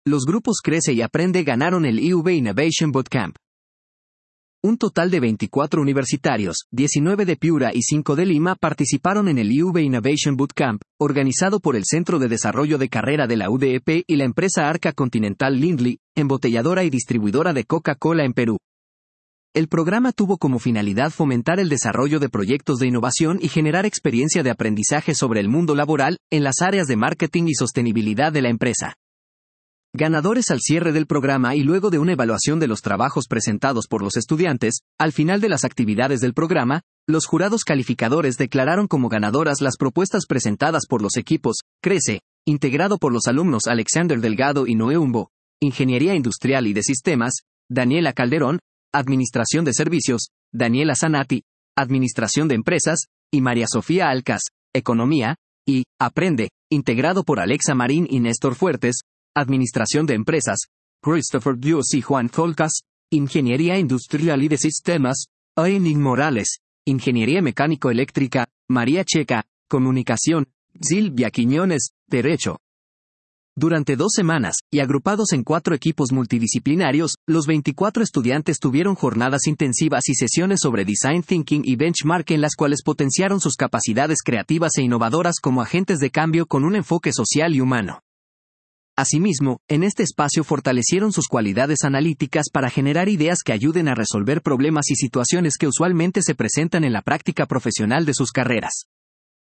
los grupos Crece y Aprende ganaron el IUB Innovation Bootcamp. Un total de 24 universitarios, 19 de Piura y 5 de Lima participaron en el IUB Innovation Bootcamp, organizado por el Centro de Desarrollo de Carrera de la UDEP y la empresa Arca Continental Lindley, embotelladora y distribuidora de Coca-Cola en Perú. El programa tuvo como finalidad fomentar el desarrollo de proyectos de innovación y generar experiencia de aprendizaje sobre el mundo laboral, en las áreas de marketing y sostenibilidad de la empresa. Ganadores al cierre del programa y luego de una evaluación de los trabajos presentados por los estudiantes, al final de las actividades del programa, los jurados calificadores declararon como ganadoras las propuestas presentadas por los equipos Crece, integrado por los alumnos Alexander Delgado y Noé Humbo, Ingeniería Industrial y de Sistemas, Daniela Calderón, Administración de Servicios, Daniela Zanatti, Administración de Empresas, y María Sofía Alcas, Economía, y Aprende, integrado por Alexa Marín y Néstor Fuertes, Administración de Empresas, Christopher Dios y Juan Colcas, Ingeniería Industrial y de Sistemas, Aining Morales, Ingeniería Mecánico-Eléctrica, María Checa, Comunicación, Silvia Quiñones, Derecho. Durante 2 semanas, y agrupados en 4 equipos multidisciplinarios, los 24 estudiantes tuvieron jornadas intensivas y sesiones sobre Design Thinking y Benchmark en las cuales potenciaron sus capacidades creativas e innovadoras como agentes de cambio con un enfoque social y humano. Asimismo, en este espacio fortalecieron sus cualidades analíticas para generar ideas que ayuden a resolver problemas y situaciones que usualmente se presentan en la práctica profesional de sus carreras.